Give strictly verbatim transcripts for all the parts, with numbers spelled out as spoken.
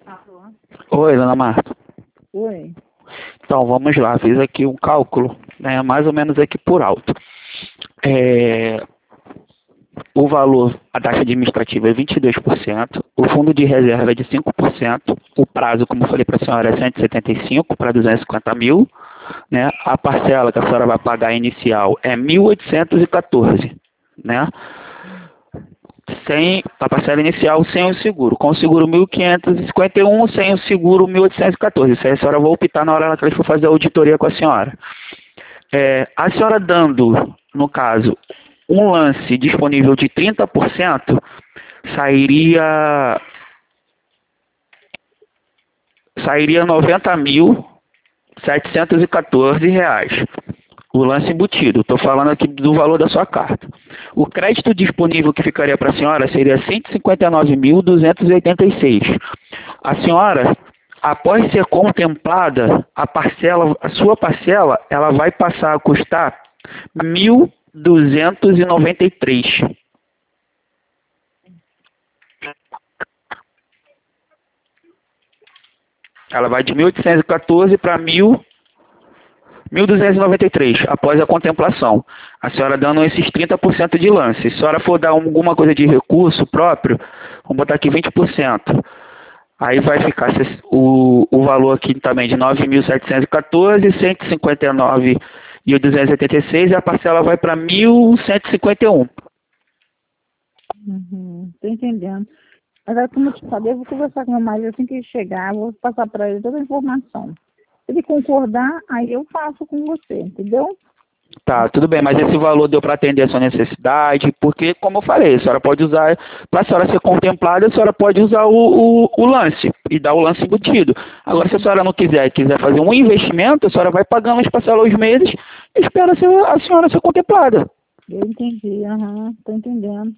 Alô? Oi, dona Marta. Oi. Então, vamos lá. Fiz aqui um cálculo, né, mais ou menos aqui por alto. É, o valor, a taxa administrativa é vinte e dois por cento, o fundo de reserva é de cinco por cento, o prazo, como eu falei para a senhora, é cento e setenta e cinco para duzentos e cinquenta mil, né? A parcela que a senhora vai pagar inicial é mil oitocentos e quatorze, né? Sem a parcela inicial sem o seguro. Com o seguro mil quinhentos e cinquenta e um, sem o seguro mil oitocentos e quatorze. Isso aí a senhora vai optar na hora que ele for fazer a auditoria com a senhora. É, a senhora dando, no caso, um lance disponível de trinta por cento, sairia sairia noventa mil setecentos e quatorze reais. O lance embutido. Estou falando aqui do valor da sua carta. O crédito disponível que ficaria para a senhora seria cento e cinquenta e nove mil duzentos e oitenta e seis. A senhora, após ser contemplada, a parcela, a sua parcela, ela vai passar a custar mil duzentos e noventa e três. Ela vai de mil oitocentos e quatorze para mil duzentos e noventa e três, após a contemplação. A senhora dando esses trinta por cento de lance. Se a senhora for dar alguma coisa de recurso próprio, vamos botar aqui vinte por cento. Aí vai ficar o, o valor aqui também de nove mil setecentos e quatorze, cento e cinquenta e nove e o duzentos e oitenta e seis, e a parcela vai para mil cento e cinquenta e um. Uhum, tô entendendo. Agora, como eu te falei, eu vou conversar com meu marido assim que ele chegar, eu vou passar para ele toda a informação. Se ele concordar, aí eu faço com você, entendeu? Tá, tudo bem, mas esse valor deu para atender a sua necessidade, porque, como eu falei, a senhora pode usar, para a senhora ser contemplada, a senhora pode usar o, o, o lance e dar o lance embutido. Agora, se a senhora não quiser, quiser fazer um investimento, a senhora vai pagando as parcelas aos meses e espera a senhora, a senhora ser contemplada. Eu entendi, aham, tô entendendo.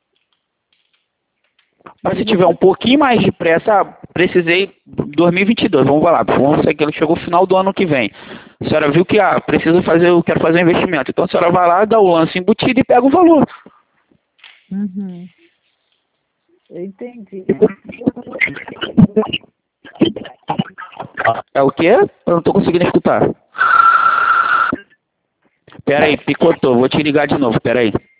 Mas se tiver um pouquinho mais de pressa, ah, precisei dois mil e vinte e dois, vamos lá, vamos ver que ele chegou no final do ano que vem. A senhora viu que, ah, preciso fazer, eu quero fazer um investimento. Então a senhora vai lá, dá o lance embutido e pega o valor. Uhum. Eu entendi. É o quê? Eu não estou conseguindo escutar. Pera aí, picotou, vou te ligar de novo, pera aí.